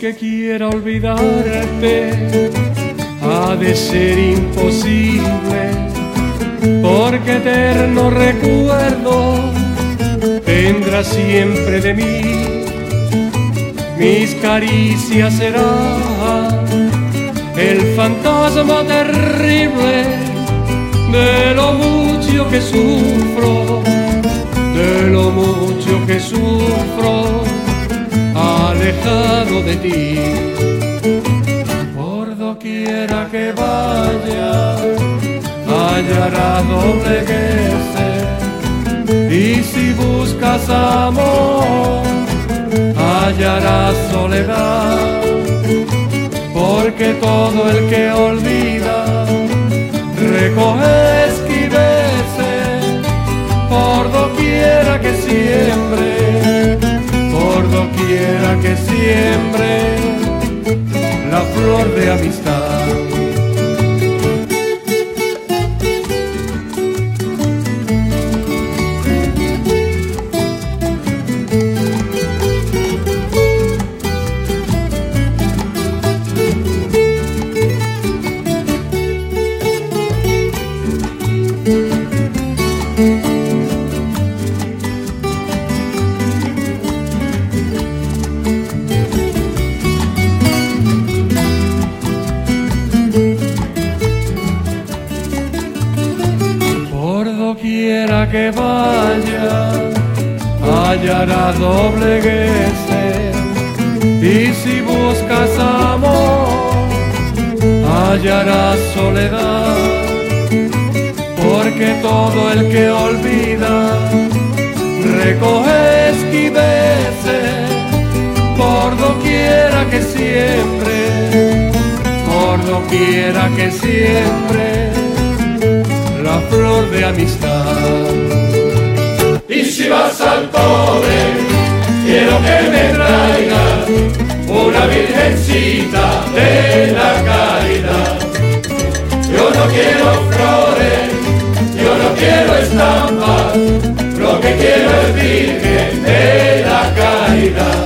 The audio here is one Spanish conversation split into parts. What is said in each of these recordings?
Aunque quiera olvidarte, ha de ser imposible, porque eterno recuerdo tendrá siempre de mí. Mis caricias serán el fantasma terrible de lo mucho que sufro, de lo mucho que sufro, alejado de ti. Por doquiera que vaya, hallará doblegueces, y si buscas amor, hallarás soledad, porque todo el que olvida recoge esquiveces, por doquiera que siembre, por doquiera que siembre la flor de amistad. Quiera que vaya, hallará doblegueces, y si buscas amor, hallarás soledad, porque todo el que olvida recoge esquiveces, por doquiera que siembre, por doquiera que siembre la flor de amistad. Y si vas al pobre, quiero que me traigas una virgencita de la caridad. Yo no quiero flores, yo no quiero estampas, lo que quiero es virgen de la caridad.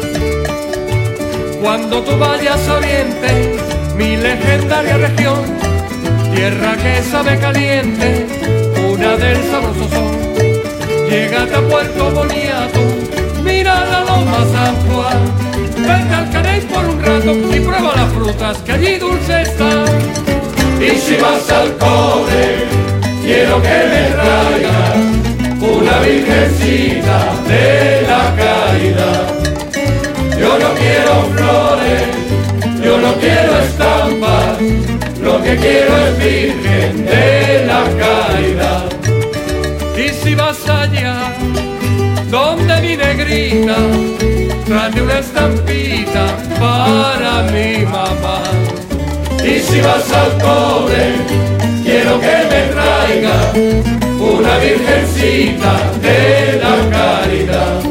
Cuando tú vayas a Oriente, mi legendaria región, tierra que sabe caliente, una del sabroso sol. Llégate a Puerto Boniato, mira la loma San Juan, vete al Caney por un rato y prueba las frutas que allí dulces están. Y si vas al Cobre, quiero que me traigas una virgencita de la caridad. Yo no quiero flores, yo no quiero estampas, lo que quiero es virgen de la caridad. Y si vas allá, donde mi negrita, tráeme una estampita para mi mamá. Y si vas al Cobre, quiero que me traiga una virgencita de la caridad.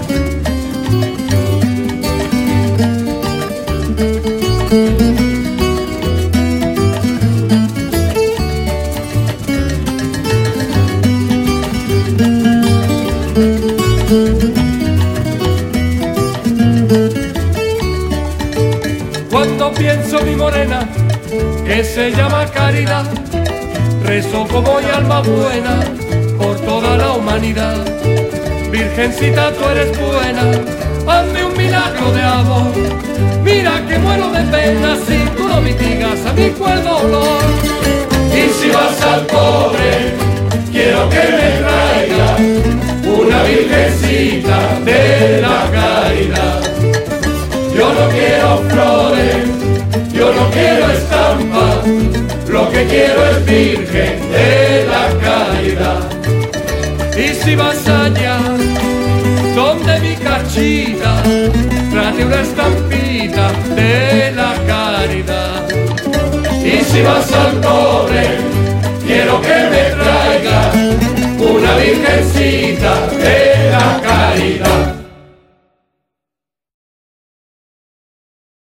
Cuando pienso mi morena, que se llama Caridad, rezo como hoy alma buena por toda la humanidad. Virgencita, tú eres buena, hazme un milagro de amor. Mira que muero de pena si tú no mitigas a mi cuerpo dolor. Y si vas al Cobre, quiero que me traiga una virgencita de la caridad. Yo no quiero flores, yo no quiero estampas, lo que quiero es virgen de la caridad. Y si vas allá, donde mi cachita, tráete una estampita de la caridad. Y si vas al Cobre, quiero que me traiga una virgencita de la caridad.